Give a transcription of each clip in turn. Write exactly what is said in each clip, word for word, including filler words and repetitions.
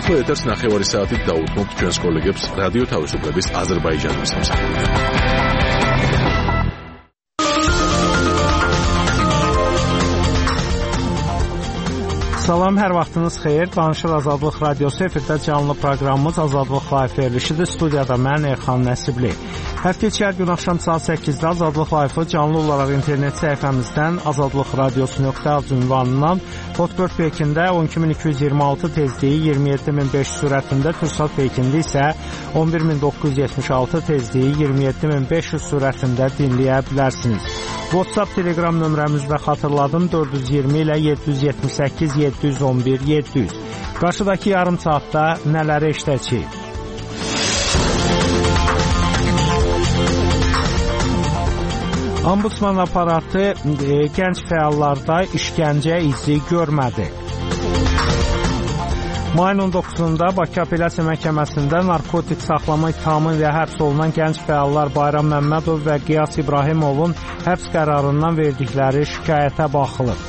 ახლა ეთერს ნახევარი საათით დაუთმობთ ჩვენს კოლეგებს რადიო თავისუფლების აზერბაიჯანის მსახურიდან. Salam, hər vaxtınız xeyir. Danışır Azadlıq Radiosu efirdə canlı proqramımız Azadlıq Live verilişidir. Studiyada mən Erxan Nəsibli. Həftə içi hər gün axşam saat səkkizdə Azadlıq Live-ı canlı olaraq internet səhifəmizdən azadlıq radiosu nöqtə az ünvanından Hotbird peykində on iki min iki yüz iyirmi altı tezliyi iyirmi yeddi min beş yüz sürətində, Türksat peykində isə on bir min doqquz yüz yetmiş altı tezliyi iyirmi yeddi min beş yüz sürətində dinləyə bilərsiniz. WhatsApp, Telegram nömrəmizdə xatırladım dörd yüz iyirmi ilə yeddi yüz yetmiş səkkiz yeddi yüz on bir yeddi yüz. Qarşıdakı yarım saatda nələri eşidəcəyik? Ombudsman aparatı e, gənc fəallarda işgəncə izi görmədi. Mayın on doqquzunda Bakı Apellyasiya Məhkəməsində narkotik saxlama ittihamı ilə həbs olunan gənc fəallar Bayram Məmmədov və Qiyas İbrahimovun həbs qərarından verdikləri şikayətə baxılıb.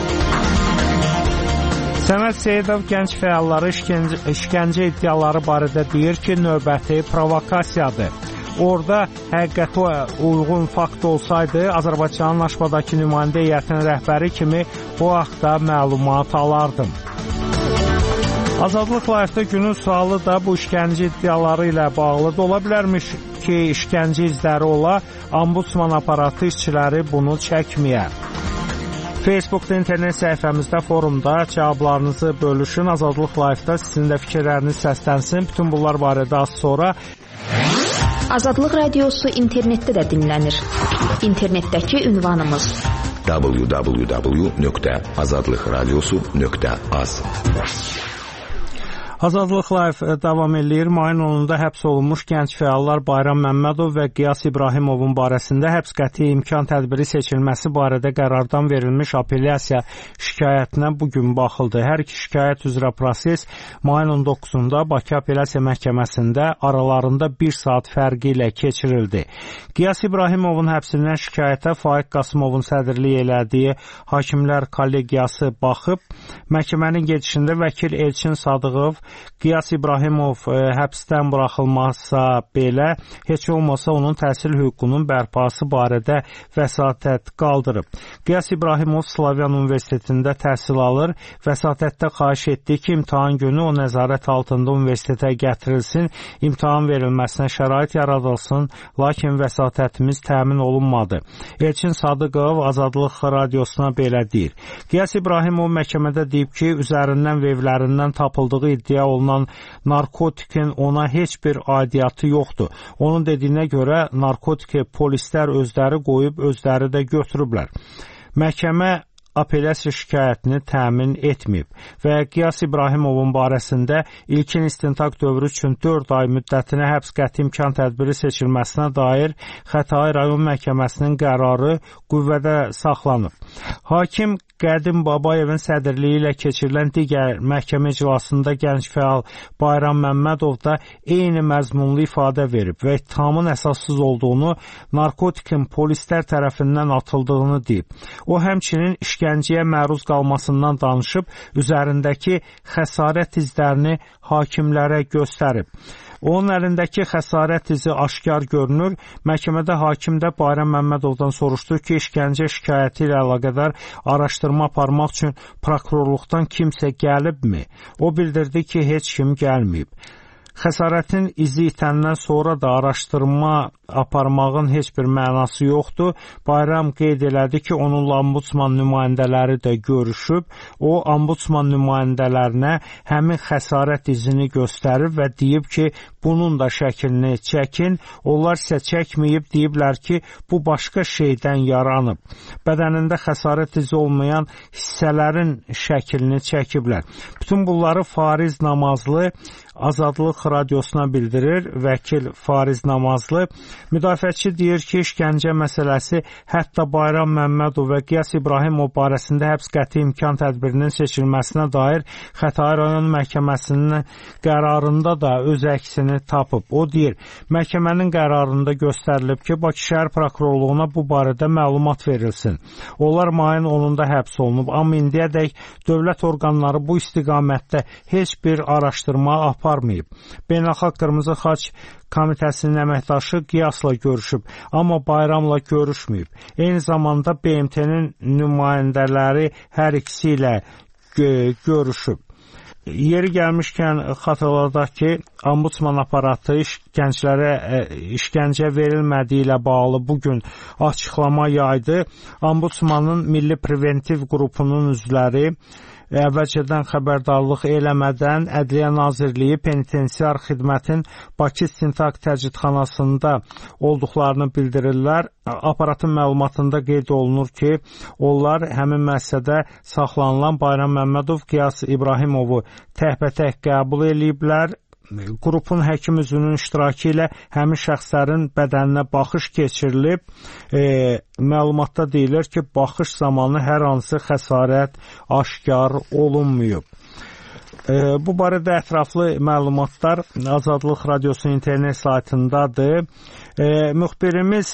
Səməd Seyidov gənc fəalları işgəncə, işgəncə iddiaları barədə deyir ki, növbəti provokasiyadır. Orada həqiqətə uyğun fakt olsaydı, Azərbaycanın Aşbadakı nümayəndə heyətinin rəhbəri kimi bu haqda məlumat alardım. Azadlıq Live-da günün sualı da bu işgəncə iddiaları ilə bağlıdır. Ola bilərmiş ki, işgəncə izləri ola, ombudsman aparatı işçiləri bunu çəkməyər. Facebookda, internet səhifəmizdə, forumda cavablarınızı bölüşün. Azadlıq Live-da sizin də fikirləriniz səslənsin. Bütün bunlar barədə az sonra. Azadlıq Radiosu internetdə də dinlənir. İnternetdəki ünvanımız w w w nöqtə azadlıq radiosu nöqtə az. Azadlıq Live davam edir. Mayın onunda həbs olunmuş gənc fəallar Bayram Məmmədov və Qiyas İbrahimovun barəsində həbs qəti imkan tədbiri seçilməsi barədə qərardan verilmiş apellyasiya şikayətinə bugün baxıldı. Hər iki şikayət üzrə proses mayın on doqquzunda Bakı Apellyasiya Məhkəməsində aralarında bir saat fərqi ilə keçirildi. Qiyas İbrahimovun həbsindən şikayətə Faiq Qasımovun sədrlik elədiyi hakimlər kollegiyası baxıb, məhkəmənin gedişində vəkil Elçin Sadıqov Qiyas İbrahimov e, həbsdən buraxılmasa belə, heç olmasa onun təhsil hüququnun bərpası barədə vəsatət qaldırıb. Qiyas İbrahimov Slavyan Universitetində təhsil alır, vəsatətdə xahiş etdi ki, imtahan günü o nəzarət altında universitetə gətirilsin, imtahan verilməsinə şərait yaradılsın, lakin vəsatətimiz təmin olunmadı. Elçin Sadıqov Azadlıq Radiosuna belə deyir. Qiyas İbrahimov məhkəmədə deyib ki, üzərindən və evlərindən tapıldığı iddia olunan narkotikin ona heç bir aidiyyatı yoxdur. Onun dediyinə görə narkotiki polislər özləri qoyub, özləri də götürüblər. Məhkəmə apellyasiya şikayətini təmin etməyib və Qiyas İbrahimovun barəsində ilkin istintaq dövrü üçün dörd ay müddətinə həbs qəti imkan tədbiri seçilməsinə dair Xətai rayon məhkəməsinin qərarı qüvvədə saxlanıb. Hakim Qədim Babayevin sədrliyi ilə keçirilən digər məhkəmə iclasında gənc fəal Bayram Məmmədov da eyni məzmunlu ifadə verib və ittihamın əsassız olduğunu, narkotikin polislər tərəfindən atıldığını deyib. O həmçinin işgəncəyə məruz qalmasından danışıb, üzərindəki xəsarət izlərini hakimlərə göstərib. Onun əlindəki xəsarət izi aşkar görünür. Məhkəmədə hakim də Bayram Məmmədovdan soruşdu ki, işgəncə şikayəti ilə əlaqədar araşdırma aparmaq üçün prokurorluqdan kimsə gəlibmi? O bildirdi ki, heç kim gəlməyib. Xəsarətin izi itəndən sonra da araşdırma aparmağın heç bir mənası yoxdur. Bayram qeyd elədi ki, onunla ombudsman nümayəndələri də görüşüb. O, ombudsman nümayəndələrinə həmin xəsarət izini göstərib və deyib ki, bunun da şəklini çəkin. Onlar isə çəkməyib, deyiblər ki, bu başqa şeydən yaranıb. Bədənində xəsarət izi olmayan hissələrin şəklini çəkiblər. Bütün bunları Fariz Namazlı Azadlıq Radiosuna bildirir. Vəkil Fariz Namazlı Müdafiəçi deyir ki, işgəncə məsələsi hətta Bayram Məmmədov və Qiyas İbrahimov barəsində həbs qəti imkan tədbirinin seçilməsinə dair Xətai rayon məhkəməsinin qərarında da öz əksini tapıb. O deyir, məhkəmənin qərarında göstərilib ki, Bakı şəhər prokurorluğuna bu barədə məlumat verilsin. Onlar mayın onunda həbs olunub, amma indiyədək dövlət orqanları bu istiqamətdə heç bir araşdırma aparmayıb. Beynəlxalq Qırmızı Xaç Komitəsinin əməkdaşı Qiyasla görüşüb, amma Bayramla görüşməyib. Eyni zamanda B M T-nin nümayəndələri hər ikisi ilə görüşüb. Yeri gəlmişkən xatırladaq ki, Ombudsman aparatı gənclərə işgəncə verilmədiyi ilə bağlı bugün açıqlama yaydı. Ombudsmanın Milli Preventiv qrupunun üzvləri əvvəlcədən xəbərdarlıq eləmədən Ədliyyə Nazirliyi penitensiar xidmətin Bakı İstintaq Təcridxanasında olduqlarını bildirirlər. Aparatın məlumatında qeyd olunur ki, onlar həmin müəssisədə saxlanılan Bayram Məmmədov, Qiyas İbrahimovu təhbətək qəbul eləyiblər. Qrupun həkim üzvünün iştirakı ilə həmin şəxslərin bədəninə baxış keçirilib. E, məlumatda deyilir ki, baxış zamanı hər hansı xəsarət aşkar olunmayıb. E, bu barədə ətraflı məlumatlar Azadlıq Radiosunun internet saytındadır. E, müxbirimiz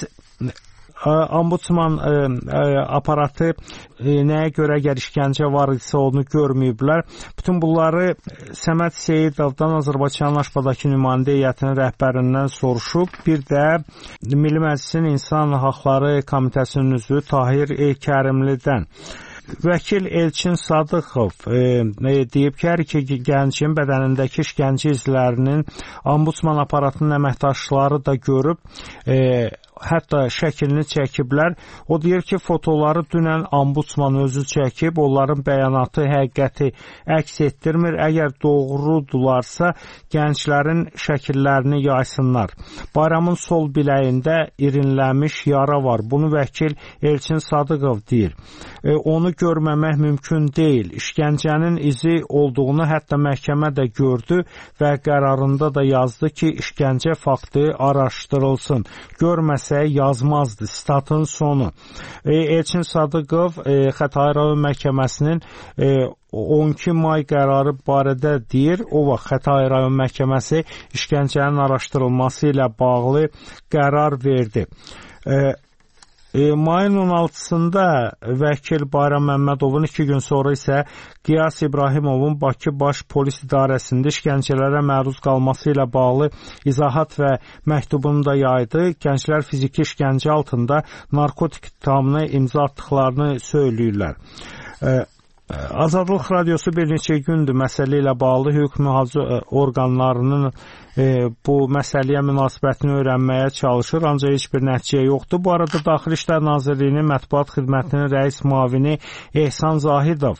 Ombudsman e, e, aparatı e, nəyə görə əgər işgəncə var idisə onu görməyiblər. Bütün bunları Səməd Seyidovdan, Azərbaycanın Aşbadakı nümayəndə heyətinin rəhbərindən soruşub. Bir də Milli Məclisin İnsan Haqları Komitəsinin üzvü Tahir E. Kərimlidən. Vəkil Elçin Sadıqov e, deyib ki, hər iki gəncin bədənindəki işgəncə izlərinin Ombudsman aparatının əməkdaşları da görüb, e, hətta şəklini çəkiblər. O deyir ki, fotoları dünən Ombudsman özü çəkib, onların bəyanatı, həqiqəti əks etdirmir. Əgər doğrudularsa, gənclərin şəkillərini yaysınlar. Bayramın sol biləyində irinlənmiş yara var. Bunu vəkil Elçin Sadıqov deyir. E, onu görməmək mümkün deyil. İşgəncənin izi olduğunu hətta məhkəmə də gördü və qərarında da yazdı ki, işgəncə faktı araşdırılsın. Görməsə yazmazdı. Statın sonu. E, Elçin Sadıqov e, Xətai rayon məhkəməsinin e, on iki may qərarı barədə deyir. O vaxt Xətai rayon məhkəməsi işgəncənin araşdırılması ilə bağlı qərar verdi. E, E, mayın on altısında vəkil Bayram Məmmədovun, iki gün sonra isə Qiyas İbrahimovun Bakı Baş Polis İdarəsində işgəncələrə məruz qalması ilə bağlı izahat və məktubunu da yaydı. Gənclər fiziki işgəncə altında narkotik ittihamına imza atdıqlarını söyləyirlər. E, Azadlıq Radiosu bir neçə gündür məsələ ilə bağlı hüquq mühafizə orqanlarının e, bu məsələyə münasibətini öyrənməyə çalışır, ancaq heç bir nəticə yoxdur. Bu arada Daxili İşlər Nazirliyinin mətbuat xidmətinin rəis müavini Ehsan Zahidov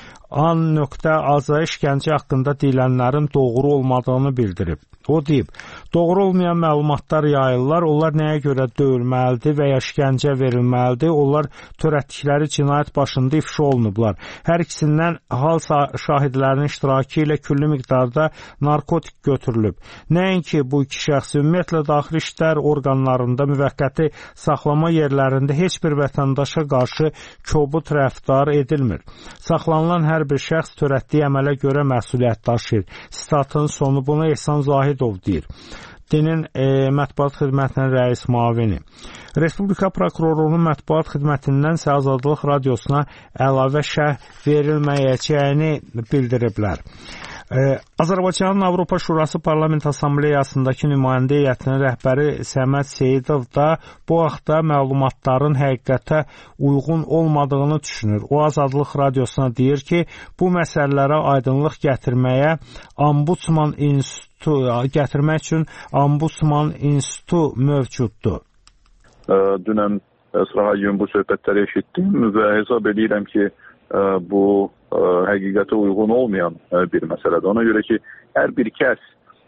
an.az-a işgəncə haqqında deyilənlərin doğru olmadığını bildirib. O deyib, doğru olmayan məlumatlar yayırlar, onlar nəyə görə döyülməlidir və ya işgəncə verilməlidir, onlar törətdikləri cinayət başında ifşa olunublar. Hər ikisindən hal şahidlərinin iştirakı ilə külli miqdarda narkotik götürülüb. Nəinki bu iki şəxs, ümumiyyətlə daxili işlər orqanlarında müvəqqəti saxlama yerlərində heç bir vətəndaşa qarşı kobud rəftar edilmir. Saxlanılan hər bir şəxs törətdiyi əmələ görə məsuliyyət daşıyır. Statın sonu bunu Ehsan Zahid deyir. Dinin e, mətbuat xidmətinin rəis müavini. Respublika prokurorluğunun mətbuat xidmətindən isə Azadlıq Radiosuna əlavə şərh verilməyəcəyini bildiriblər. Ee, Azərbaycanın Avropa Şurası Parlament Assambleyasındakı nümayəndə heyətinin rəhbəri Səməd Seyidov da bu haqda məlumatların həqiqətə uyğun olmadığını düşünür. O Azadlıq Radiosuna deyir ki, bu məsələlərə aydınlıq gətirməyə Ombudsman İnstitutu gətirmək üçün Ombudsman İnstitutu mövcuddur. Dünən Sırağa gün bu söhbətləri eşitdim və hesab edirəm ki, bu həqiqətə uyğun olmayan bir məsələdir. Ona görə ki, hər bir kəs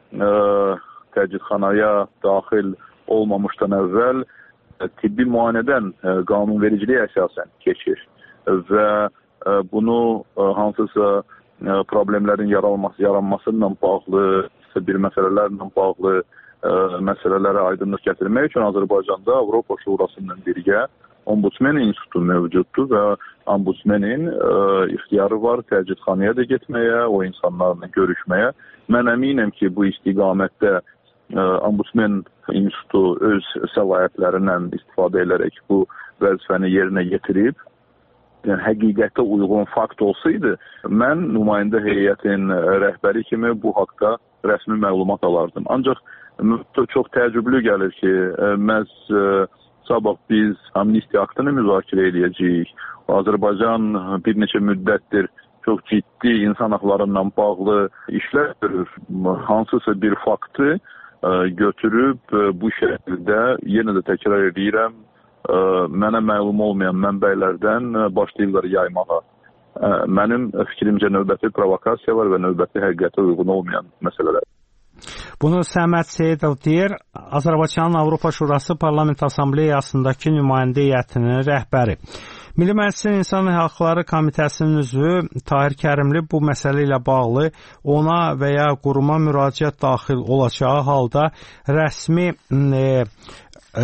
təcridxanaya daxil olmamışdan əvvəl tibbi müayinədən qanunvericiliyə əsasən keçir və bunu hansısa problemlərin yaranması, yaranmasıyla bağlı, bir məsələlərlə bağlı ə, məsələlərə aydınlıq gətirmək üçün Azərbaycanda Avropa Şurasından birgə Ombudsman institutu mövcuddur və ombudsmenin ə, ixtiyarı var təcridxanaya da getməyə, o insanlarla görüşməyə. Mən əminəm ki, bu istiqamətdə ə, Ombudsman institutu öz səlahiyyətlərindən istifadə edərək bu vəzifəni yerinə yetirib. Yəni, həqiqətə uyğun fakt olsaydı, mən nümayəndə heyətin rəhbəri kimi bu haqda rəsmi məlumat alardım. Ancaq çox təəccüblü gəlir ki, məhz sabah biz amnistiya aktını müzakirə edəcəyik. Azərbaycan bir neçə müddətdir çox ciddi insan haqlarından bağlı işlər görür. Hansısa bir faktı götürüb bu şəkildə, yenə də təkrar edirəm, mənə məlum olmayan mənbələrdən başlayırlar yaymağa. Mənim fikrimcə növbəti provokasiya var və növbəti həqiqətə uyğun olmayan məsələlər. Bunu Səməd Seyidov deyir, Azərbaycanın Avropa Şurası Parlament Assambleyasındakı nümayəndə heyətinin rəhbəri. Milli Məclisin İnsan Hüquqları Komitəsinin üzvü Tahir Kərimli bu məsələ ilə bağlı ona və ya quruma müraciət daxil olacağı halda rəsmi e, e,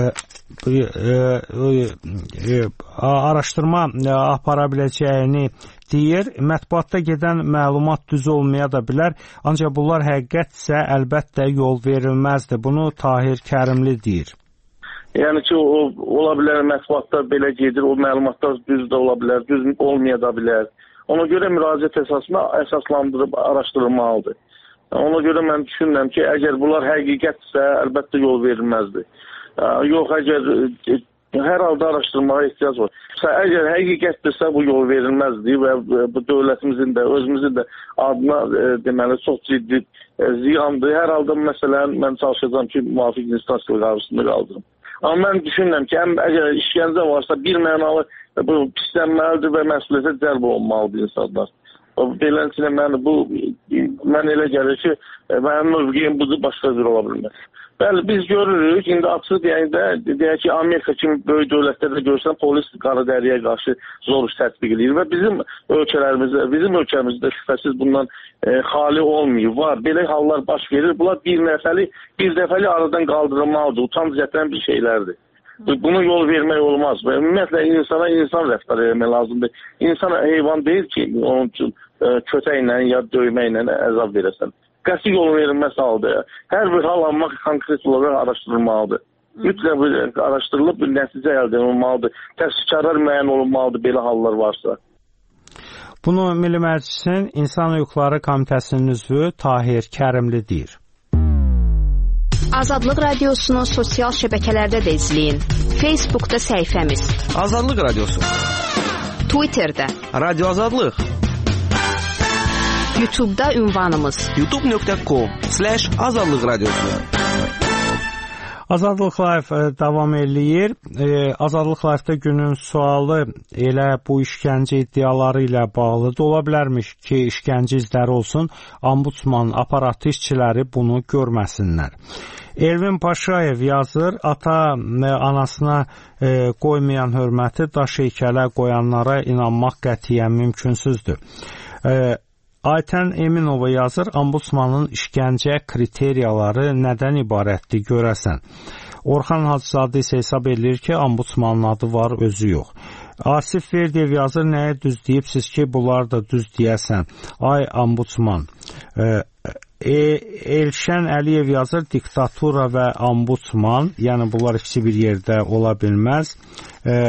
e, e, araşdırma apara biləcəyini deyir. Mətbuatda gedən məlumat düz olmaya da bilər, ancaq bunlar həqiqətsə əlbəttə yol verilməzdir. Bunu Tahir Kərimli deyir. Yəni ki, o, ola bilər mətbuatda belə gedir, o məlumatlar düz də ola bilər, düz olmaya da bilər. Ona görə müraciət əsasına əsaslandırıb araşdırılmalıdır. Ona görə mən düşünürəm ki, əgər bunlar həqiqətsə, əlbəttə yol verilməzdir. Yox, əgər hər halda araşdırmağa ehtiyac var. Əgər həqiqətdirsə bu yol verilməzdir və bu dövlətimizin də, özümüzün də adına deməli çox ciddi ziyandır. Hər halda məsələn mən çalışacağam ki, müvafiq instansiya qarşısında qaldırım. Amma mən düşünürəm ki, həm əgər işgəncə varsa bir mənalı bu pislənməlidir və məsuliyyətə cəlb olunmalıdır insanlar. Beləncə mən bu mən elə gəlir ki, mənim mövqeyim budur, başqa bir ola bilməz. Bəli, biz görürük, indi açıq deyək də, deyək ki, Amerika kimi böyük dövlətlərdə görsən, polis qara dəriyə qarşı zoruş tətbiq edir və bizim ölkələrimizdə, bizim ölkəmizdə şübhəsiz bundan e, xali olmuyor, var. Belə hallar baş verir, bunlar bir nəfəli, bir dəfəli aradan qaldırılmalıdır, utanc gətirən bir şeylərdir. Buna yol vermək olmaz və ümumiyyətlə insana insan rəftar etmək lazımdır. İnsan heyvan deyil ki, onun üçün e, kötəklə ya döyməklə əzab verəsən. Qəti yol verilməsi halda hər bir hal almaq konkret olaraq araşdırılmalıdır. Mütləq bir araşdırılıb bir nəticə əldə olunmalıdır. Təsdiqkarlar müəyyən olunmalıdır belə hallar varsa. Bunu Milli Məclisin İnsan Hüquqları Komitəsinin üzvü Tahir Kərimli deyir. Azadlıq Radiosunu sosial şəbəkələrdə də izləyin. Facebookda səhifəmiz Azadlıq Radiosu, Twitterdə Radio Azadlıq, YouTube'da ünvanımız youtube nöqtə com slash azadlıq radiosu. Azadlıq Live davam eləyir. Azadlıq Live-da günün sualı elə bu işgəncə iddiaları ilə bağlıdır. Ola bilərmiş ki, işgəncə izləri olsun, ombudsman aparatı işçiləri bunu görməsinlər. Elvin Paşayev yazır, ata anasına e, qoymayan hörməti daş heykələ qoyanlara inanmaq qətiyyən mümkünsüzdür. E, Aytən Eminova yazır, ombudsmanın işgəncə kriteriyaları nədən ibarətdir görəsən. Orxan Hacızadə isə hesab edir ki, ombudsmanın adı var, özü yox. Asif Verdiyev yazır, nəyə düz deyibsiz ki, bunlar da düz deyəsən. Ay ombudsman. E, Elşən Əliyev yazır, diktatura və ombudsman, yəni bunlar ikisi bir yerdə ola bilməz. E,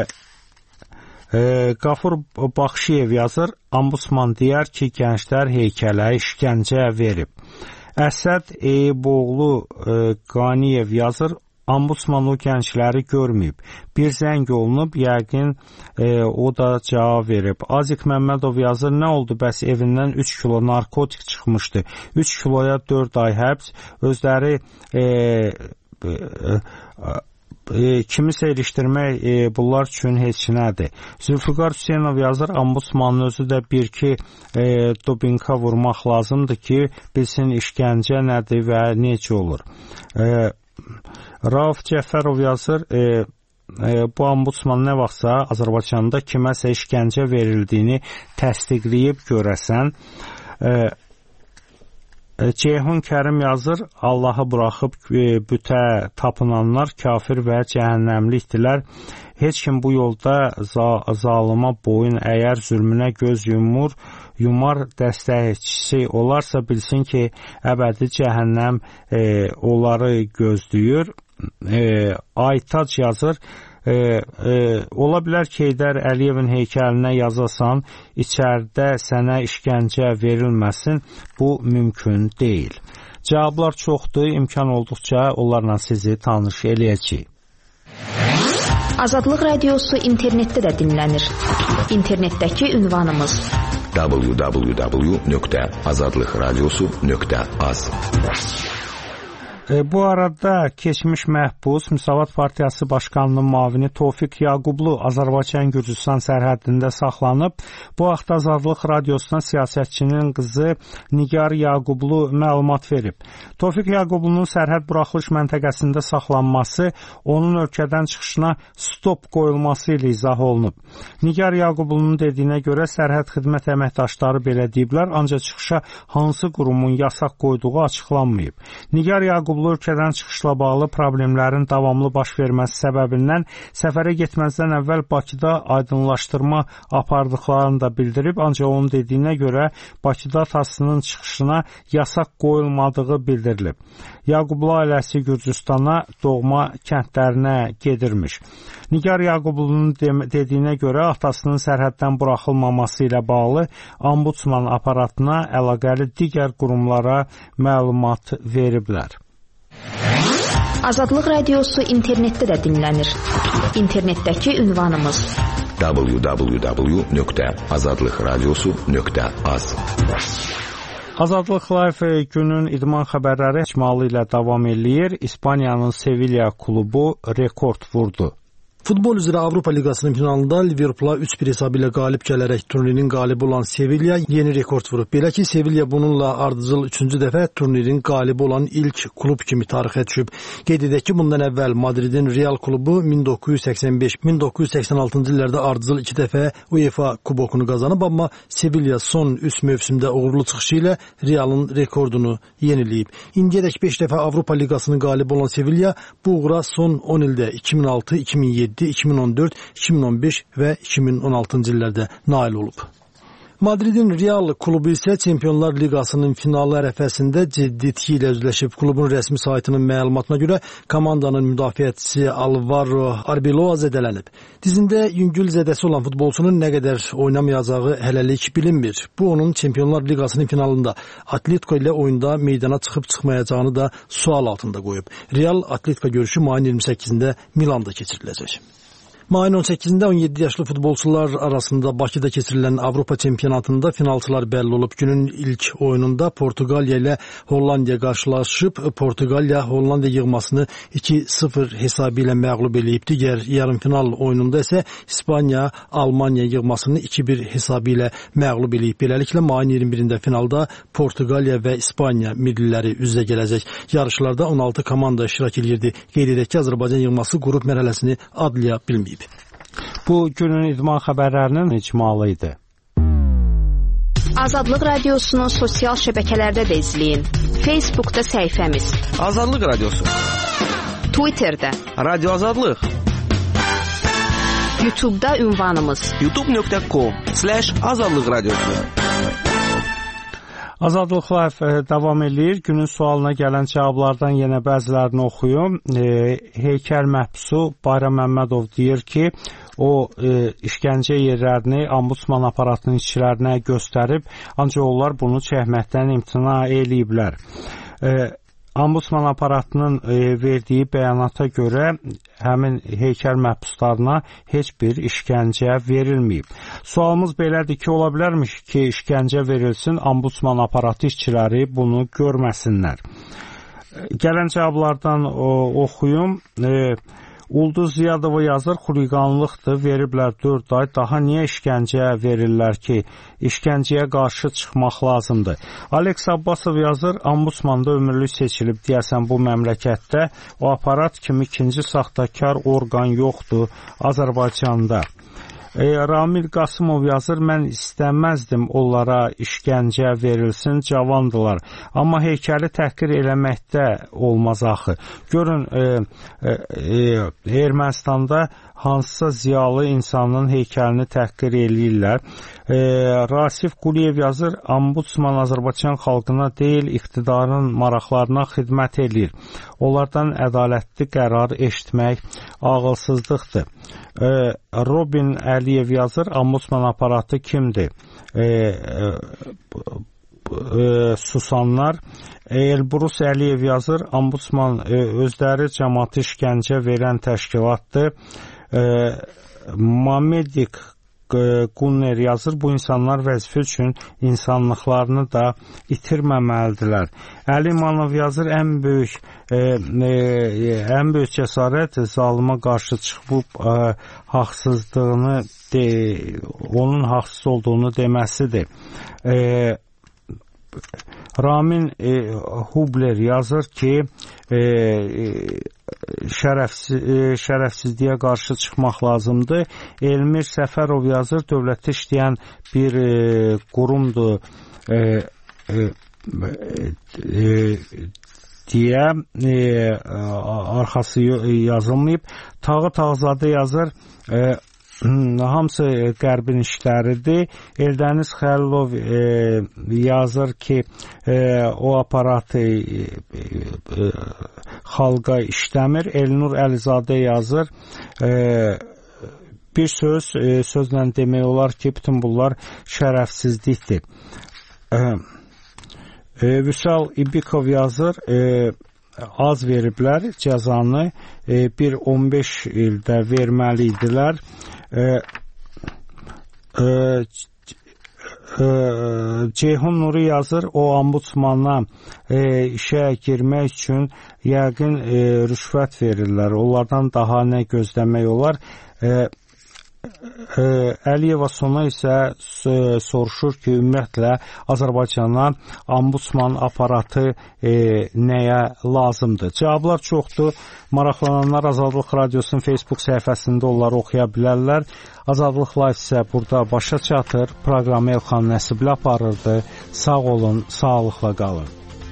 Qafur Baxşiyev yazır, ombudsman deyər ki, gənclər heykələ işgəncə verib. Əsəd Eyüboğlu Qaniyev yazır, ombudsman o gəncləri görməyib. Bir zəng olunub, yəqin e, o da cavab verib. Azik Məmmədov yazır, nə oldu bəs evindən üç kilo narkotik çıxmışdı. üç kiloya dörd ay həbs, özləri e, e, e, E, kimisə ilişdirmək e, bunlar üçün heç nədir. Zülfüqar Hüseynov yazır, ombudsmanın özü də bir-iki e, dopinka vurmaq lazımdır ki, bilsin işgəncə nədir və necə olur. E, Rauf Cəfərov yazır, e, e, bu ombudsman nə vaxtsa Azərbaycanda kiməsə işgəncə verildiyini təsdiqləyib görəsən. E, Ceyhun Kərim yazır, Allahı buraxıb bütə tapınanlar kafir və cəhənnəmlikdirlər. Heç kim bu yolda zalıma boyun əyər, zülmünə göz yumur, yumar dəstəkçisi olarsa bilsin ki, əbədi cəhənnəm e, onları gözləyir. E, Aytac yazır, E, e, ola bilər ki, Heydər Əliyevin heykəlinə yazasan, içəridə sənə işgəncə verilməsin, bu mümkün deyil. Cavablar çoxdur, imkan olduqca onlarla sizi tanış eləyəcəyik. Azadlıq Radiosu internetdə də dinlənir. İnternetdəki ünvanımız w w w nöqtə azadlıq radiosu nöqtə az. E, bu arada keçmiş məhbus Müsavat Partiyası Başkanının müavini Tofiq Yaqublu Azərbaycan-Gürcüstan sərhədində saxlanıb. Bu vaxt Azadlıq Radiosuna siyasətçinin qızı Nigar Yaqublu məlumat verib. Tofiq Yaqublunun sərhəd buraxılış məntəqəsində saxlanması onun ölkədən çıxışına stop qoyulması ilə izah olunub. Nigar Yaqublunun dediyinə görə sərhəd xidmət əməkdaşları belə deyiblər, ancaq çıxışa hansı qurumun yasaq qoyduğu açıqlanmayıb. Nigar Yaqublu ölkədən çıxışla bağlı problemlərin davamlı baş verməsi səbəbindən səfərə getməzdən əvvəl Bakıda aydınlaşdırma apardıqlarını da bildirib, ancaq onun dediyinə görə Bakıda atasının çıxışına yasaq qoyulmadığı bildirilib. Yaqublu ailəsi Gürcüstana doğma kəndlərinə gedirmiş. Nigar Yaqublunun dediyinə görə atasının sərhəddən buraxılmaması ilə bağlı ombudsman aparatına əlaqəli digər qurumlara məlumat veriblər. Azadlıq Radiosu internetdə də dinlənir. İnternetdəki ünvanımız w w w nöqtə azadlıq radiosu nöqtə az. Azadlıq Live günün idman xəbərləri icmalı ilə davam eləyir. İspaniyanın Sevilla klubu rekord vurdu. Futbol üzrə Avropa Liqasının finalında Liverpoola üç bir hesabı ilə qalib gələrək turnirin qalibi olan Sevilla yeni rekord vurub. Belə ki, Sevilla bununla ardıcıl üçüncü dəfə turnirin qalibi olan ilk klub kimi tarixə düşüb. Qeyd edək ki, bundan əvvəl Madridin Real klubu min doqquz yüz səksən beş min doqquz yüz səksən altıncı illərdə ardıcıl iki dəfə UEFA kubokunu qazanıb, amma Sevilla son üç mövsümdə uğurlu çıxışı ilə Realın rekordunu yeniləyib. İndiyədək beş dəfə Avropa Liqasının qalibi olan Sevilla bu uğura son on ildə iki min altı, iki min yeddi, iki min on dörd, iki min on beş və iki min on altıncı illərdə nail olub. Madridin Real klubu isə Çempionlar Liqasının finalı ərəfəsində ciddi itki ilə üzləşib. Klubun rəsmi saytının məlumatına görə komandanın müdafiəçisi Alvaro Arbeloa zədələnib. Dizində yüngül zədəsi olan futbolçunun nə qədər oynamayacağı hələlik bilinmir. Bu onun Çempionlar Liqasının finalında Atletico ilə oyunda meydana çıxıb çıxmayacağını da sual altında qoyub. Real Atletico görüşü mayın iyirmi səkkizində Milanda keçiriləcək. Mayın on səkkizində on yeddi yaşlı futbolçular arasında Bakıda keçirilən Avropa çempionatında finalçılar bəlli olub. Günün ilk oyununda Portuqaliya ilə Hollandiya qarşılaşıb. Portuqaliya Hollandiya yığmasını iki sıfır hesabı ilə məğlub eləyib. Digər yarımfinal oyununda isə İspaniya Almaniya yığmasını iki bir hesabı ilə məğlub eləyib. Beləliklə mayın iyirmi birində finalda Portuqaliya və İspaniya milliləri üz-üzə gələcək. Yarışlarda on altı komanda iştirak edirdi. Qeyd edək ki, Azərbaycan yığması qrup mərhələsini adlaya bilməyib. Bu günün idman xəbərlərinin icmalı idi. Azadlıq Radiosunu sosial şəbəkələrdə də izləyin. Facebookda səhifəmiz Azadlıq Radiosu, Twitterdə Radio Azadlıq, YouTube'da ünvanımız youtube nöqtə com slash azadlıq radiosu. Azadlıq Live davam eləyir. Günün sualına gələn cavablardan yenə bəzilərini oxuyum. E, heykəl məhbusu Bayram Məmmədov deyir ki, o e, işgəncə yerlərini ombudsman aparatının işçilərinə göstərib, ancaq onlar bunu çəkməkdən imtina eləyiblər. E, Ombudsman aparatının e, verdiyi bəyanata görə həmin heykəl məhbuslarına heç bir işgəncə verilməyib. Sualımız belədir ki, ola bilərmiş ki, işgəncə verilsin, ombudsman aparatı işçiləri bunu görməsinlər. Gələn cavablardan o, oxuyum. E, Ulduz Ziyadova yazır, xuliqanlıqdır, veriblər dörd ay, daha niyə işgəncə verirlər ki, işgəncəyə qarşı çıxmaq lazımdır. Alex Abbasov yazır, ombudsmanda ömürlük seçilib, deyəsən bu məmləkətdə o aparat kimi ikinci saxtakar orqan yoxdur Azərbaycanda. E, Ramil Qasımov yazır, mən istəməzdim onlara işgəncə verilsin, cavandılar. Amma heykəli təhqir eləməkdə olmaz axı. Görün, e, e, e, Ermənistanda hansısa ziyalı insanın heykəlini təhqir eləyirlər. E, Rasif Quliyev yazır, Ombudsman Azərbaycan xalqına deyil, iqtidarın maraqlarına xidmət eləyir. Onlardan ədalətli qərar eşitmək ağılsızlıqdır. E, Robin Əliyev yazır, Ombudsman aparatı kimdir? E, e, e, susanlar. Elbrus Əliyev yazır, Ombudsman e, özləri cəmaatı işgəncə verən təşkilatdır. E, Mamedik Gunner yazır, bu insanlar vəzifə üçün insanlıqlarını da itirməməlidirlər. Əli İmanov yazır, ən böyük e, e, ən böyük cəsarət zalıma qarşı çıxıb e, haqsızlığını de, onun haqsız olduğunu deməsidir. E, Ramin e, Hubler yazır ki, e, şərəfsiz, e, şərəfsizliyə qarşı çıxmaq lazımdır. Elmir Səfərov yazır, dövlətdə işləyən bir e, qurumdur e, e, e, deyə e, arxası yazılmayıb. Tağı Tağzadə yazır, e, hamısı qərbin işləridir. Eldəniz Xəlilov e, yazır ki, e, o aparatı e, e, xalqa işləmir. Elnur Əlizadə yazır, e, bir söz e, sözlə demək olar ki, bütün bunlar şərəfsizlikdir. E, e, Vüsal İbikov yazır, e, az veriblər cəzanı, e, bir on beş ildə verməli idilər. E, e, e, Ceyhun Nuri yazır, o ombudsmana e, işə girmək üçün yəqin e, rüşvət verirlər. Onlardan daha nə gözləmək olar? E, Əliyeva sona isə soruşur ki, ümumiyyətlə Azərbaycana ombudsman aparatı e, nəyə lazımdır? Cavablar çoxdur. Maraqlananlar Azadlıq Radiosunun Facebook səhifəsində onları oxuya bilərlər. Azadlıq Live isə burada başa çatır. Proqramı Elxan Nəsibli aparırdı. Sağ olun, sağlıqla qalın.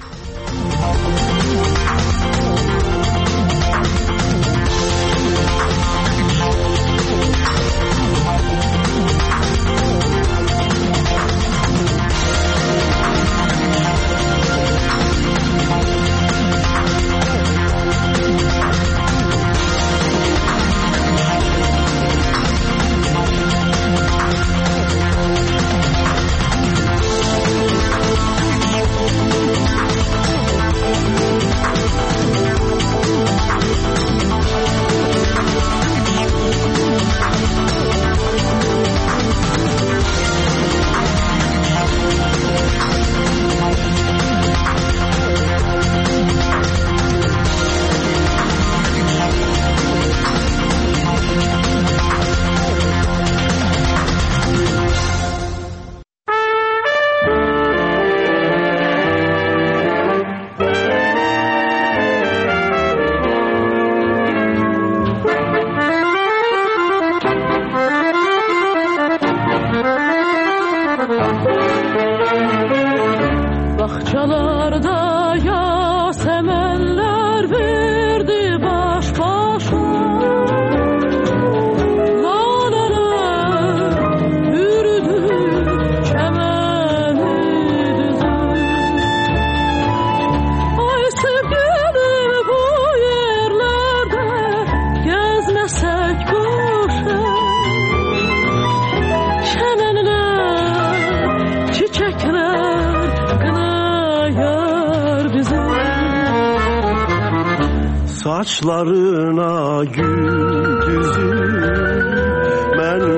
Saçlarına gül düzüm, mənim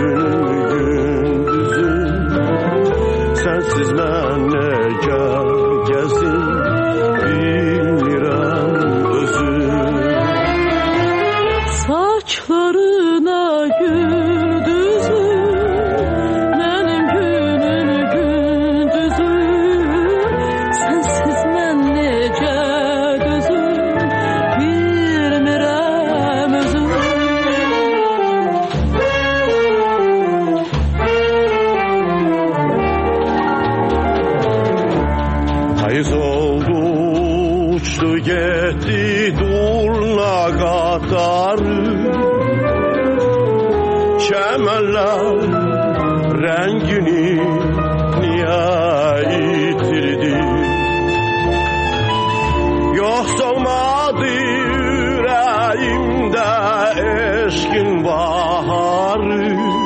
günüm gündüzüm. Sensiz mən necə gəzim, bilmirəm özüm. Saçlarına gül düzüm, mənim günüm gündüzüm. Sensiz mən necə getdi durna qatarı Çəmənlər rəngini niyə itirdi Yoxsa olmadı ürəyimdə eşqin baharı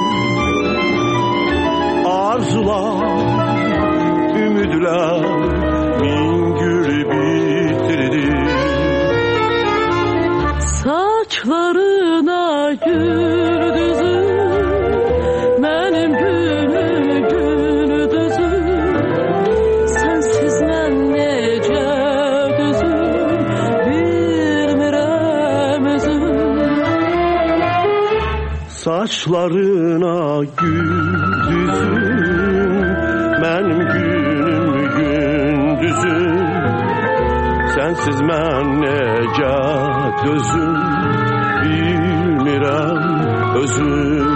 Arzular, ümidlər min gül bitirdi Saçlarına gül düzür Mənim günüm gündüzür Sənsiz mən necə düzür Bilmirəm özüm Saçlarına gül düzür Mənim günüm gündüzür Sənsiz mən necə dözüm Bilmirəm özüm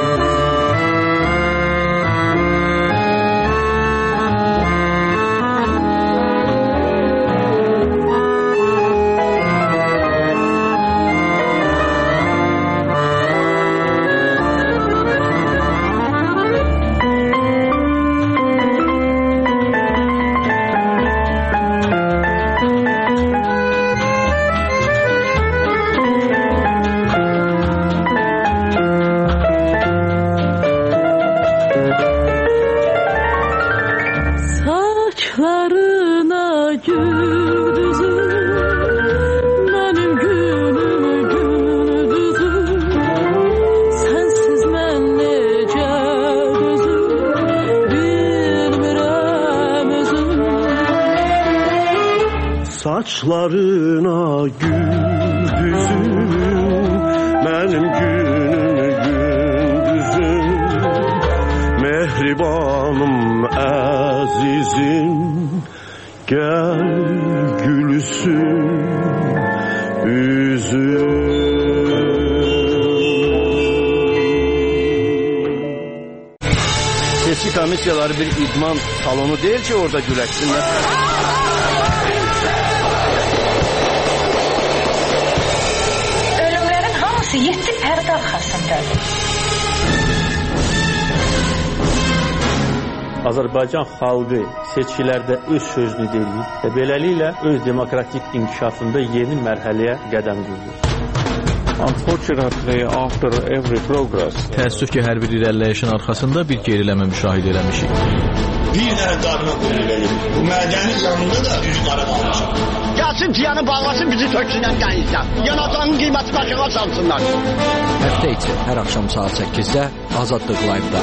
Saçlarına gül düzür Mənim günüm gündüzüm Mehribanım əzizim Gəl gülsün üzüm Seçki komissiyaları bir idman salonu deyil ki orada güləşsinlər Yedi pərdə arxasındadır. Azərbaycan xalqı seçkilərdə öz sözünü deyir və beləliklə öz demokratik inkişafında yeni mərhələyə qədəm qoyur. Unfortunately, after every progress, təəssüf ki, hər bir irəliləyişin arxasında bir geriləmə müşahidə eləmişik. Bir dənə qarına qoyulur. Bu mədəni canında da düz qara qalmışıq. Gəlsin ciyanı bağlasın, bizi töksünən dənizdən. Yanacağının qiymətini aşağı salsınlar. Həftə içi hər axşam saat səkkizdə Azadlıq Live-da.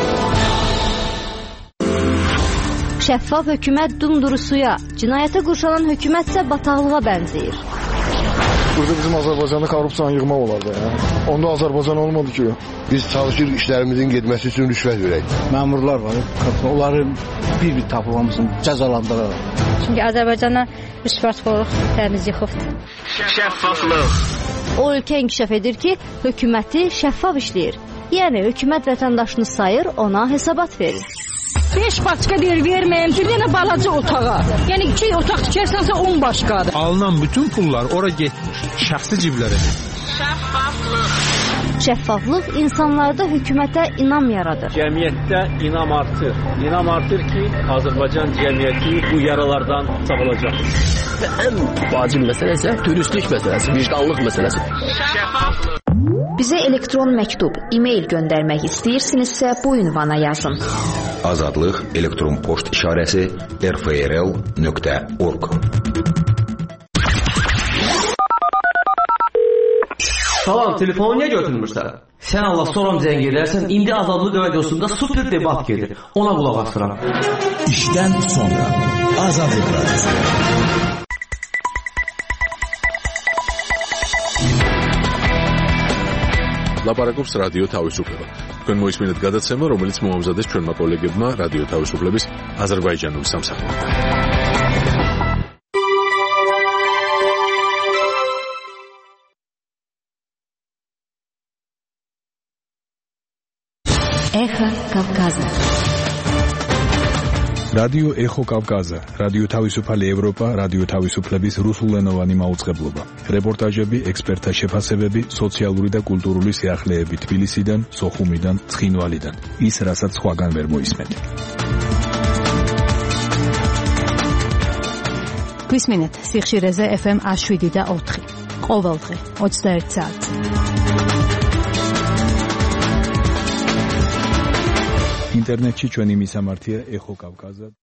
Şəffaf hökumət dumduru suya, cinayətə qurşanan hökumət isə bataqlığa bənzəyir. Burada bizim Azərbaycanda korrupsiyanı yığmaq olardı. Ya. Onda Azərbaycan olmadı ki. Biz çalışırıq işlərimizin getməsi üçün rüşvət verək. Məmurlar var, onları bir-bir tapılmamızın cəzalandıraraq. Çünki Azərbaycana rüşvətxorluq təmiz yıxıbdır. Şəffaflıq. O ölkə inkişaf edir ki, hökuməti şəffaf işləyir. Yəni hökumət vətəndaşını sayır, ona hesabat verir. beş başqa deyir verməyəm, bir dənə balaca otağa. Yəni iki otaq tikərsənsə on başqadır. Alınan bütün pullar ora getmir, şəxsi ciblərə. Şəffaflıq. Şəffaflıq insanlarda hökumətə inam yaradır. Cəmiyyətdə inam artır. İnam artır ki, Azərbaycan cəmiyyəti bu yaralardan sağolacaq. Ən vacib məsələ isə dürüstlük məsələsi, vicdanlıq məsələsi. Şəffaflıq. Bizə elektron məktub, e-mail göndərmək istəyirsinizsə bu ünvana yazın. Azadlıq elektron poçt işarəsi r f r l nöqtə org. Salam, telefonu niyə götürmürsən? Sən Allah soram zəng edərsən, indi Azadlıq radiosunda super debat gedir. Ona qulaq asıram. İşdən sonra Azadlıq radiosu. ლაპარაკობს რადიო თავისუფლება. თქვენ მოისმინეთ გადაცემა, რომელიც მოამზადეს ჩვენმა კოლეგებმა რადიო თავისუფლების აზერბაიჯანულ სამსახურში. Эхо Кавказа. რადიო ეხო კავკაზა, რადიო თავისუფალი ევროპა, რადიო თავისუფლების რუსულენოვანი მაუწყებლობა. რეპორტაჟები, ექსპერტთა შეფასებები, სოციალური და კულტურული სიახლეები თბილისიდან, სოხუმიდან, ცხინვალიდან. ის, რასაც სხვაგან ვერ მოისმენთ. გვისმინეთ სიხშირეზე ეფ ემ ათს შვიდი და ოთხი. ყოველდღე ოცდაერთი საათზე. ინტერნეტში ჩვენი მისამართია ეხო კავკაზა.